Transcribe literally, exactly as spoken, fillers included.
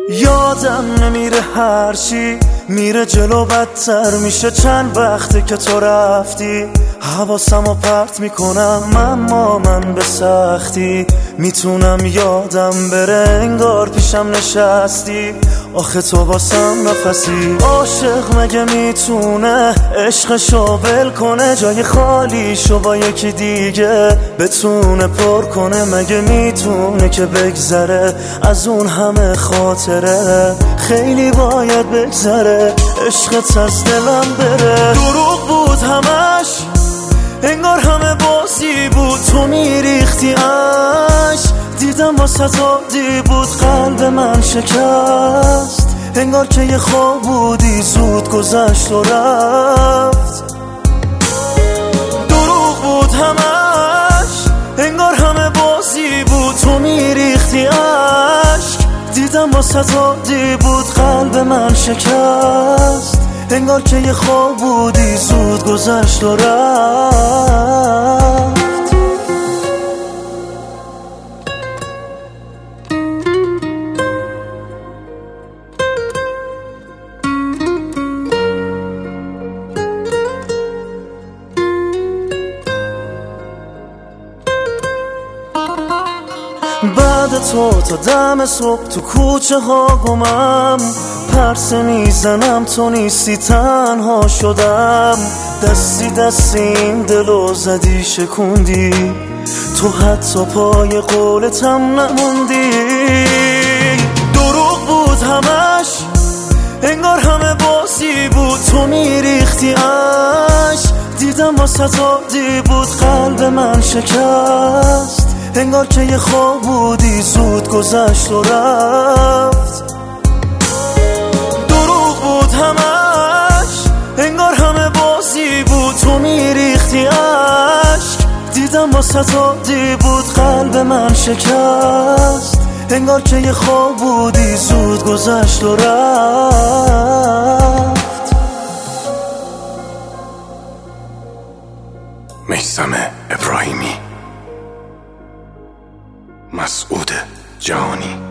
یادم نمیره هرچی میره جلو بدتر میشه. چند وقته که تو رفتی حواسمو پرت میکنم، اما من به سختی میتونم یادم بره انگار پیشم نشستی. آخه تو واسم نفسی. عاشق مگه میتونه عشقشو ول کنه، جای خالیشو با یکی دیگه بتونه پر کنه؟ مگه میتونه که بگذره از اون همه خاطره؟ خیلی باید بگذره عشقت از دلم بره. دروغ بود همش، انگار همه بازی بود، تو میریختی عشق. دیدم واسه عادی بود، قلب من شکست. انگار که یه خواب بودی زود گذشت و رفت. دروغ بود همش، انگار همه بازی بود، تو میریختی عشق. دیدم واسه عادی بود، قلب من شکست. انگار که یه خواب بودی زود گذشت و رفت. بعد تو تا دم صبح تو کوچه ها گمم، پرسه میزنم تو نیستی تنها شدم. دستی دستی این دلو زدی شکوندی، تو حتی پای قولتم نموندی. دروغ بود همش، انگار همه بازی بود، تو میریختی عشق. دیدم واسه عادی بود، قلب من شکست. انگار که یه خواب بودی زود گذشت و رفت. دروغ بود همش، انگار همه بازی بود، تو میریختی عشق. دیدم واسه عادی بود، قلب من شکست. انگار که یه خواب بودی زود گذشت و رفت. میثم ابراهیمی، مسعود جهانی.